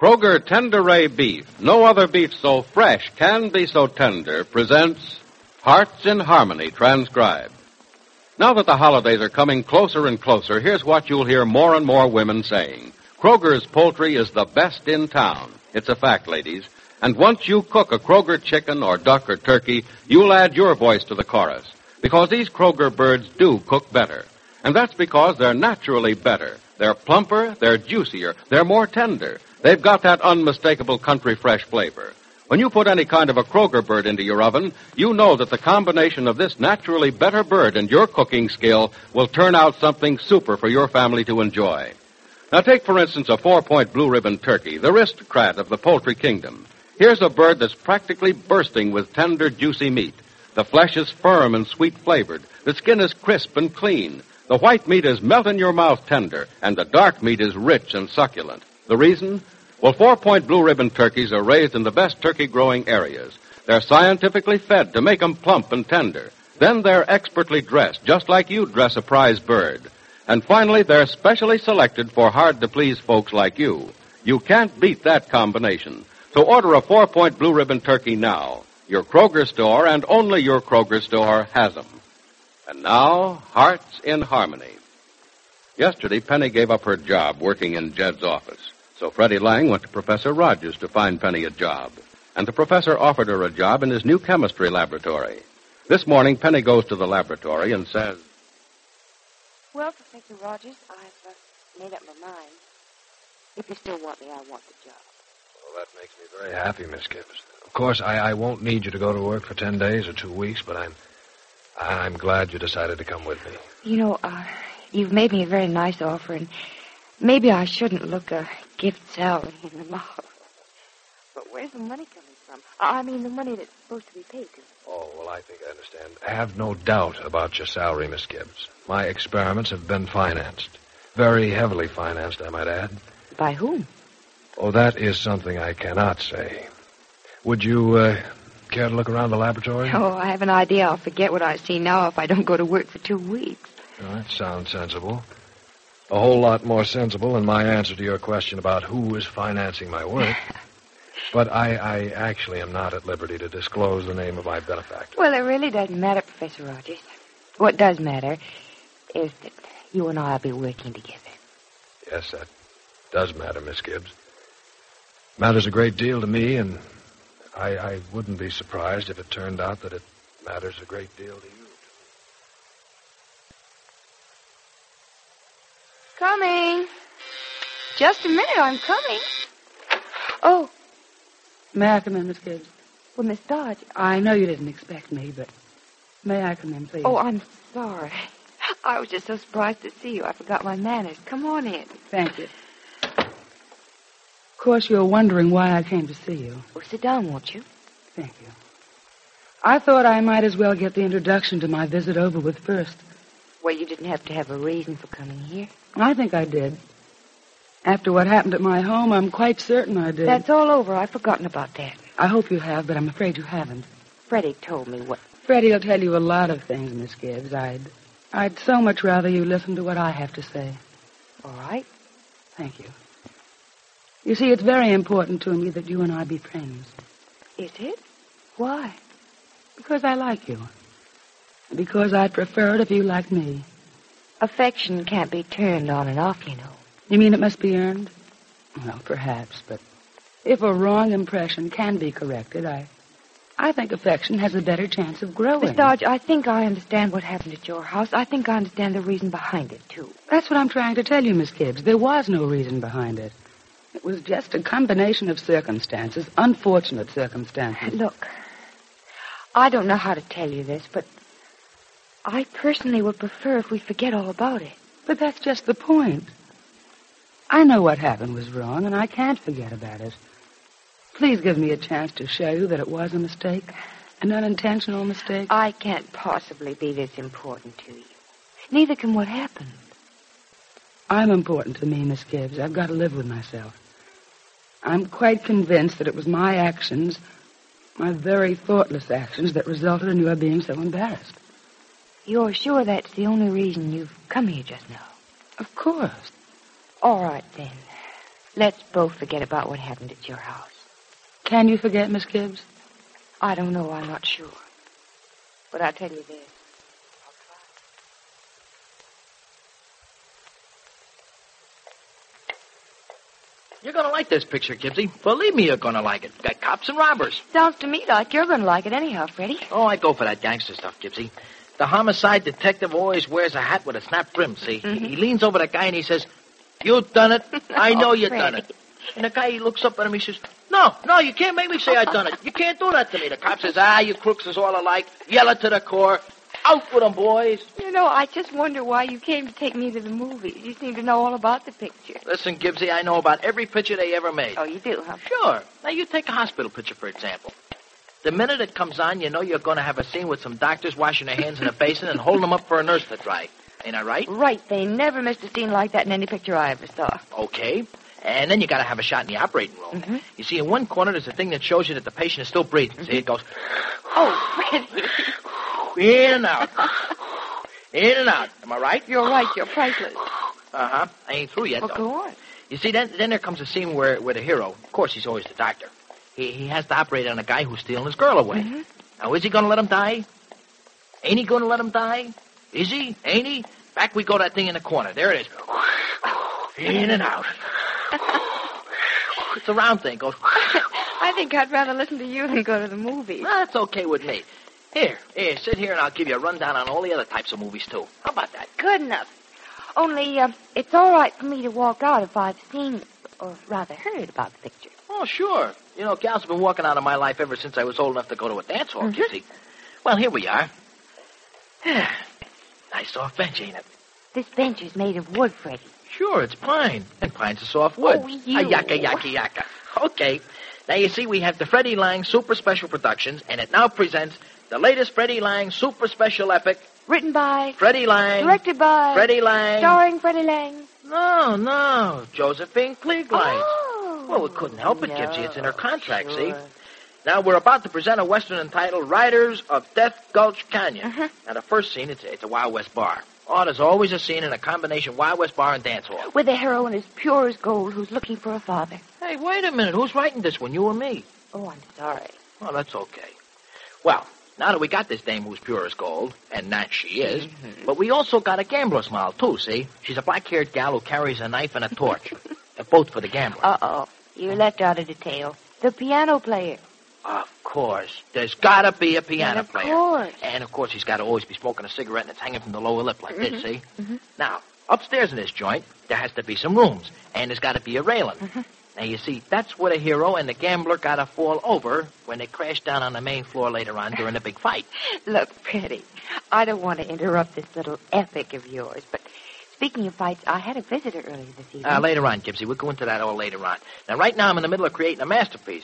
Kroger Tender-Ray Beef, no other beef so fresh can be so tender, presents Hearts in Harmony, transcribed. Now that the holidays are coming closer and closer, here's what you'll hear more and more women saying. Kroger's poultry is the best in town. It's a fact, ladies. And once you cook a Kroger chicken or duck or turkey, you'll add your voice to the chorus. Because these Kroger birds do cook better. And that's because they're naturally better. They're plumper, they're juicier, they're more tender. They've got that unmistakable country fresh flavor. When you put any kind of a Kroger bird into your oven, you know that the combination of this naturally better bird and your cooking skill will turn out something super for your family to enjoy. Now take, for instance, a 4-point blue ribbon turkey, the aristocrat of the poultry kingdom. Here's a bird that's practically bursting with tender, juicy meat. The flesh is firm and sweet-flavored. The skin is crisp and clean. The white meat is melt-in-your-mouth tender, and the dark meat is rich and succulent. The reason? Well, 4-point blue ribbon turkeys are raised in the best turkey-growing areas. They're scientifically fed to make them plump and tender. Then they're expertly dressed, just like you'd dress a prize bird. And finally, they're specially selected for hard-to-please folks like you. You can't beat that combination. So order a 4-point blue ribbon turkey now. Your Kroger store, and only your Kroger store, has them. And now, Hearts in Harmony. Yesterday, Penny gave up her job working in Jed's office. So Freddie Lang went to Professor Rogers to find Penny a job. And the professor offered her a job in his new chemistry laboratory. This morning, Penny goes to the laboratory and says, "Well, Professor Rogers, I've made up my mind. If you still want me, I want the job." Well, that makes me very happy, Miss Gibbs. Of course, I won't need you to go to work for 10 days or 2 weeks, but I'm glad you decided to come with me. You know, you've made me a very nice offer, and maybe I shouldn't look a gift salary in the mouth. But where's the money coming from? I mean, the money that's supposed to be paid to me. Oh, well, I think I understand. Have no doubt about your salary, Miss Gibbs. My experiments have been financed. Very heavily financed, I might add. By whom? Oh, that is something I cannot say. Would you care to look around the laboratory? Oh, I have an idea I'll forget what I see now if I don't go to work for 2 weeks. Oh, that sounds sensible. A whole lot more sensible than my answer to your question about who is financing my work. But I actually am not at liberty to disclose the name of my benefactor. Well, it really doesn't matter, Professor Rogers. What does matter is that you and I will be working together. Yes, that does matter, Miss Gibbs. Matters a great deal to me, and I wouldn't be surprised if it turned out that it matters a great deal to you. Coming. Just a minute, I'm coming. Oh. May I come in, Miss Gibbs? Well, Miss Dodge. I know you didn't expect me, but may I come in, please? Oh, I'm sorry. I was just so surprised to see you. I forgot my manners. Come on in. Thank you. Of course, you're wondering why I came to see you. Oh, sit down, won't you? Thank you. I thought I might as well get the introduction to my visit over with first. Well, you didn't have to have a reason for coming here. I think I did. After what happened at my home, I'm quite certain I did. That's all over. I've forgotten about that. I hope you have, but I'm afraid you haven't. Freddie told me what... Freddie will tell you a lot of things, Miss Gibbs. I'd so much rather you listen to what I have to say. All right. Thank you. You see, it's very important to me that you and I be friends. Is it? Why? Because I like you. Because I'd prefer it if you liked me. Affection can't be turned on and off, you know. You mean it must be earned? Well, perhaps, but if a wrong impression can be corrected, I think affection has a better chance of growing. Miss Dodge, I think I understand what happened at your house. I think I understand the reason behind it, too. That's what I'm trying to tell you, Miss Gibbs. There was no reason behind it. It was just a combination of circumstances, unfortunate circumstances. Look, I don't know how to tell you this, but I personally would prefer if we forget all about it. But that's just the point. I know what happened was wrong, and I can't forget about it. Please give me a chance to show you that it was a mistake, an unintentional mistake. I can't possibly be this important to you. Neither can what happened. I'm important to me, Miss Gibbs. I've got to live with myself. I'm quite convinced that it was my actions, my very thoughtless actions, that resulted in your being so embarrassed. You're sure that's the only reason you've come here just now? Of course. All right, then. Let's both forget about what happened at your house. Can you forget, Miss Gibbs? I don't know. I'm not sure. But I'll tell you this. I'll try. You're going to like this picture, Gibbsy. Believe me, you're going to like it. Got cops and robbers. Sounds to me like you're going to like it anyhow, Freddie. Oh, I go for that gangster stuff, Gibbsy. The homicide detective always wears a hat with a snap brim, see? Mm-hmm. He leans over the guy and he says, "You done it. I know you done Freddie. it." And the guy, he looks up at him, he says, No, you can't make me say I done it. You can't do that to me. The cop says, you crooks is all alike. Yell it to the core. Out with them, boys. You know, I just wonder why you came to take me to the movies. You seem to know all about the picture. Listen, Gibbsy, I know about every picture they ever made. Oh, you do, huh? Sure. Now, you take a hospital picture, for example. The minute it comes on, you know you're going to have a scene with some doctors washing their hands in a basin and holding them up for a nurse to dry. Ain't I right? Right. They never missed a scene like that in any picture I ever saw. Okay. And then you got to have a shot in the operating room. Mm-hmm. You see, in one corner, there's a thing that shows you that the patient is still breathing. Mm-hmm. See, it goes... Oh, Freddie. In and out. In and out. Am I right? You're right. You're priceless. Uh-huh. I ain't through yet, Well, though. go on. You see, then there comes a scene where the hero, of course, he's always the doctor. He has to operate on a guy who's stealing his girl away. Mm-hmm. Now, is he going to let him die? Ain't he going to let him die? Is he? Ain't he? Back we go to that thing in the corner. There it is. In and out. It's a round thing. Goes. I think I'd rather listen to you than go to the movies. Well, that's okay with me. Here, sit here, and I'll give you a rundown on all the other types of movies, too. How about that? Good enough. Only, it's all right for me to walk out if I've seen, or rather heard about the picture. Oh, sure. You know, gals have been walking out of my life ever since I was old enough to go to a dance hall, Mm-hmm. you see. Well, here we are. Nice soft bench, ain't it? This bench is made of wood, Freddie. Sure, it's pine. And pine's a soft wood. Oh, you. Yaka. Okay. Now, you see, we have the Freddie Lang Super Special Productions, and it now presents the latest Freddie Lang Super Special Epic. Written by... Freddie Lang. Directed by... Freddie Lang. Starring Freddie Lang. No. Josephine Klieglein. Oh. Well, we couldn't help it, Gypsy. It's in her contract, see? Sure. Now, we're about to present a Western entitled Riders of Death Gulch Canyon. Uh-huh. Now, the first scene, it's a Wild West bar. Oh, there's always a scene in a combination Wild West bar and dance hall. With a heroine as pure as gold who's looking for a father. Hey, wait a minute. Who's writing this one, you or me? Oh, I'm sorry. Oh, that's okay. Well, now that we got this dame who's pure as gold, and that she is, but we also got a gambler's moll, too, see? She's a black-haired gal who carries a knife and a torch. Both for the gambler. Uh-oh. You left out a detail. The piano player. Of course. There's got to be a piano player. Of course. And, of course, he's got to always be smoking a cigarette and it's hanging from the lower lip like this, see? Mm-hmm. Now, upstairs in this joint, there has to be some rooms, and there's got to be a railing. Mm-hmm. Now, you see, that's where the hero and the gambler got to fall over when they crash down on the main floor later on during the big fight. Look, Freddie, I don't want to interrupt this little epic of yours, but speaking of fights, I had a visitor earlier this evening. Later on, Gypsy. We'll go into that all later on. Now, right now, I'm in the middle of creating a masterpiece.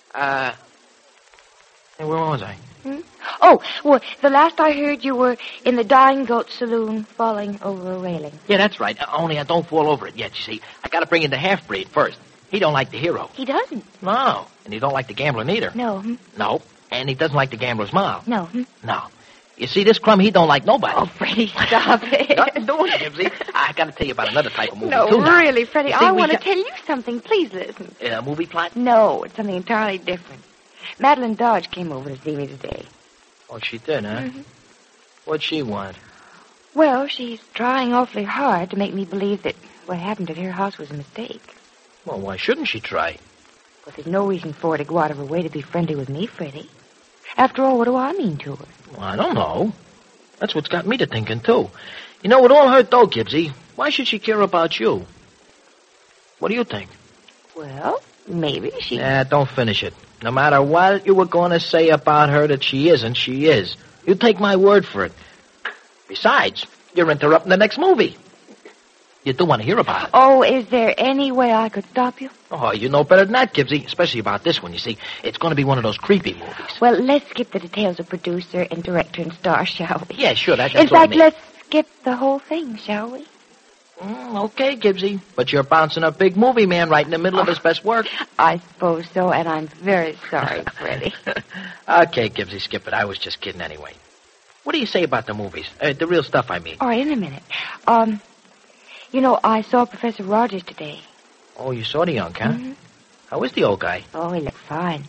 Hey, where was I? Oh, well, the last I heard you were in the Dying Goat Saloon falling over a railing. Yeah, that's right. Only I don't fall over it yet, you see. I got to bring in the half-breed first. He don't like the hero. He doesn't? No. And he don't like the gambler neither. No. No. And he doesn't like the gambler's mom. No. No. You see, this crumb, he don't like nobody. Oh, Freddie, stop it. Nothing doing, Gypsy. I got to tell you about another type of movie, No, too, now. really, Freddie, You see, I we want to got- tell you something. Please listen. A movie plot? No, it's something entirely different. Madeline Dodge came over to see me today. Oh, she did, huh? Mm-hmm. What'd she want? Well, she's trying awfully hard to make me believe that what happened at her house was a mistake. Well, why shouldn't she try? But there's no reason for her to go out of her way to be friendly with me, Freddie. After all, what do I mean to her? Well, I don't know. That's what's got me to thinking, too. You know, with all her dough, Gibbsy, why should she care about you? What do you think? Well, maybe she... Don't finish it. No matter what you were going to say about her that she isn't, she is. You take my word for it. Besides, you're interrupting the next movie. You do want to hear about it. Oh, is there any way I could stop you? Oh, you know better than that, Gibbsy, especially about this one, you see. It's going to be one of those creepy movies. Well, let's skip the details of producer and director and star, shall we? Yeah, sure, that's In all I fact, mean. let's skip the whole thing, shall we? Okay, Gibbsy, but you're bouncing a big movie man right in the middle of his best work. I suppose so, and I'm very sorry, Freddie. Okay, Gibbsy, skip it. I was just kidding anyway. What do you say about the movies? The real stuff, I mean. All right, in a minute. You know, I saw Professor Rogers today. Oh, you saw the young, huh? Mm-hmm. How is the old guy? Oh, he looked fine.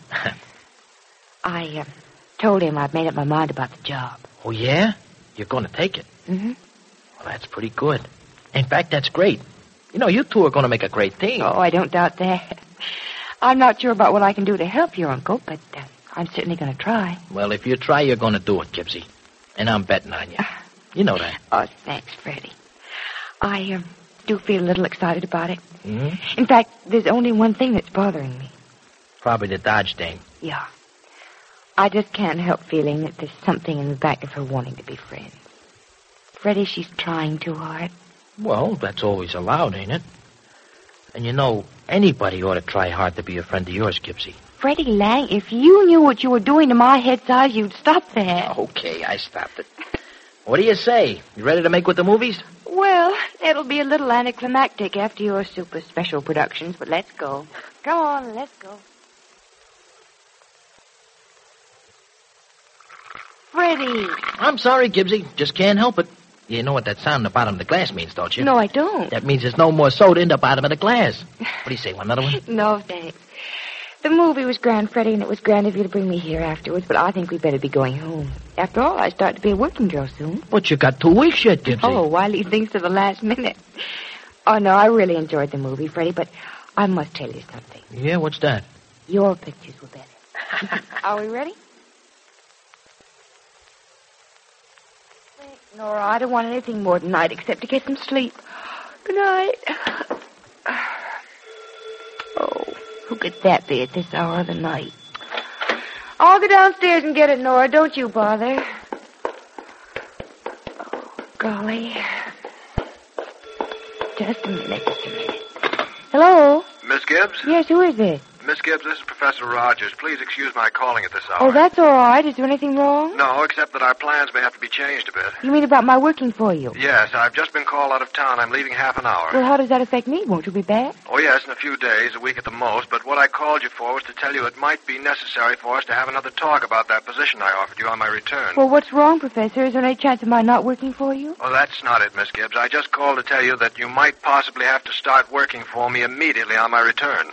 I told him I'd made up my mind about the job. Oh, yeah? You're going to take it? Mm-hmm. Well, that's pretty good. In fact, that's great. You know, you two are going to make a great team. Oh, I don't doubt that. I'm not sure about what I can do to help your uncle, but I'm certainly going to try. Well, if you try, you're going to do it, Gibbsy. And I'm betting on you. You know that. Oh, thanks, Freddie. I do feel a little excited about it. Mm-hmm. In fact, there's only one thing that's bothering me. Probably the Dodge dame. Yeah. I just can't help feeling that there's something in the back of her wanting to be friends. Freddie, she's trying too hard. Well, that's always allowed, ain't it? And you know, anybody ought to try hard to be a friend of yours, Gibbsy. Freddie Lang, if you knew what you were doing to my head size, you'd stop that. Okay, I stopped it. What do you say? You ready to make with the movies? Well, it'll be a little anticlimactic after your super special productions, but let's go. Come on, let's go. Freddie. I'm sorry, Gibbsy. Just can't help it. You know what that sound in the bottom of the glass means, don't you? No, I don't. That means there's no more soda in the bottom of the glass. What do you say, want another one? No, thanks. The movie was grand, Freddie, and it was grand of you to bring me here afterwards, but I think we'd better be going home. After all, I start to be a working girl soon. But you got 2 weeks yet, Gibbsy. Oh, why leave things to the last minute? Oh, no, I really enjoyed the movie, Freddie, but I must tell you something. Yeah, what's that? Your pictures were better. Are we ready? Nora, I don't want anything more tonight except to get some sleep. Good night. Oh, who could that be at this hour of the night? I'll go downstairs and get it, Nora. Don't you bother. Oh, golly. Just a minute. Hello? Miss Gibbs? Yes, who is this? Miss Gibbs, this is Professor Rogers. Please excuse my calling at this hour. Oh, that's all right. Is there anything wrong? No, except that our plans may have to be changed a bit. You mean about my working for you? Yes, I've just been called out of town. I'm leaving half an hour. Well, how does that affect me? Won't you be back? Oh, yes, in a few days, a week at the most. But what I called you for was to tell you it might be necessary for us to have another talk about that position I offered you on my return. Well, what's wrong, Professor? Is there any chance of my not working for you? Oh, that's not it, Miss Gibbs. I just called to tell you that you might possibly have to start working for me immediately on my return.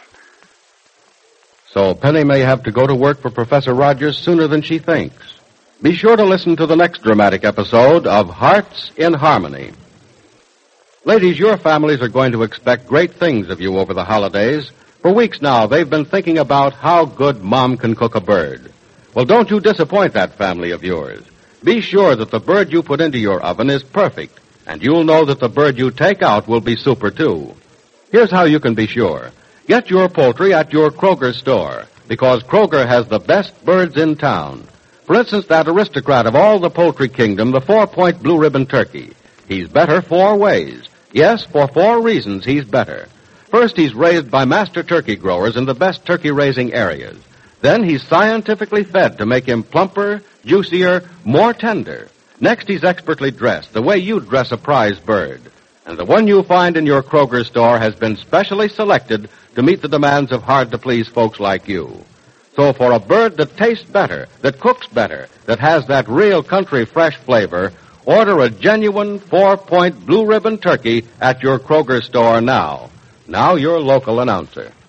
So Penny may have to go to work for Professor Rogers sooner than she thinks. Be sure to listen to the next dramatic episode of Hearts in Harmony. Ladies, your families are going to expect great things of you over the holidays. For weeks now, they've been thinking about how good Mom can cook a bird. Well, don't you disappoint that family of yours. Be sure that the bird you put into your oven is perfect, and you'll know that the bird you take out will be super, too. Here's how you can be sure. Get your poultry at your Kroger store, because Kroger has the best birds in town. For instance, that aristocrat of all the poultry kingdom, the 4-point blue ribbon turkey. He's better 4 ways. Yes, for 4 reasons he's better. First, he's raised by master turkey growers in the best turkey-raising areas. Then he's scientifically fed to make him plumper, juicier, more tender. Next, he's expertly dressed, the way you'd dress a prize bird. And the one you find in your Kroger store has been specially selected to meet the demands of hard-to-please folks like you. So for a bird that tastes better, that cooks better, that has that real country fresh flavor, order a genuine 4-point blue ribbon turkey at your Kroger store now. Now your local announcer.